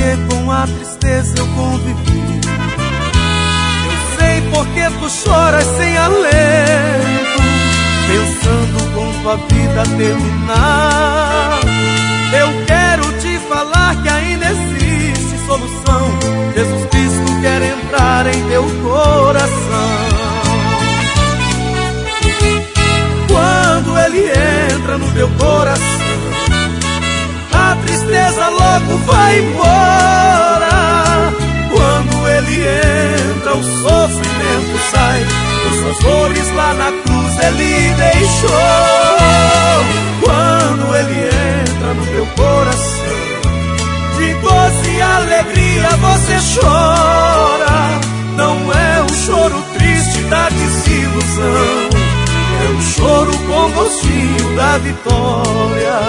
porque com a tristeza eu convivi. Eu sei porque tu choras sem alento, pensando com tua vida terminar. Eu quero te falar que ainda existe solução. Jesus Cristo quer entrar em teu coração. Quando Ele entra no teu coração, a tristeza logo vai embora. Quando Ele entra, o sofrimento sai. Por suas dores lá na cruz Ele deixou. Quando Ele entra no teu coração, de gozo e alegria você chora. Não é o choro triste da desilusão, é o choro com gostinho da vitória.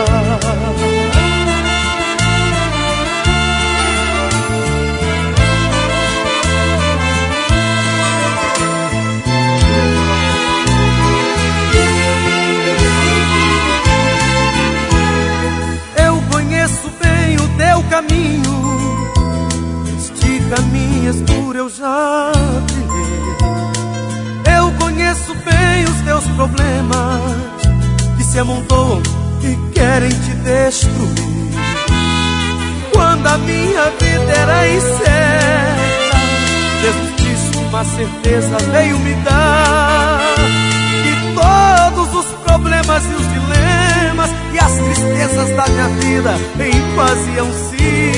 Eu conheço bem o teu caminho, este caminho escuro eu já trilhei. Eu conheço bem os teus problemas que se amontoam e querem te destruir. Quando a minha vida era incerta, Jesus Cristo uma certeza veio me dar, que todos os problemas e os dilemas e as tristezas da minha vida em paz iam se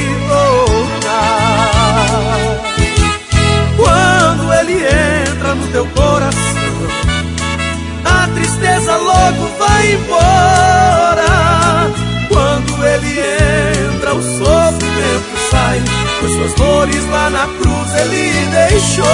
tornar. Quando Ele entra no teu coração, a tristeza logo vai embora. Quando Ele entra, o sofrimento sai. Por suas dores lá na cruz Ele deixou.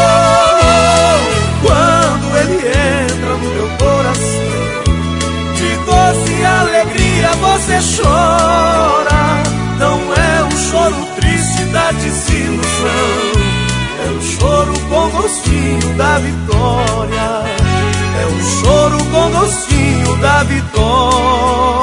Quando Ele entra no teu coração, de gozo e alegria você chora. Não é o choro triste da desilusão, é o choro com gostinho da vitória. É o choro com gostinho da vitória.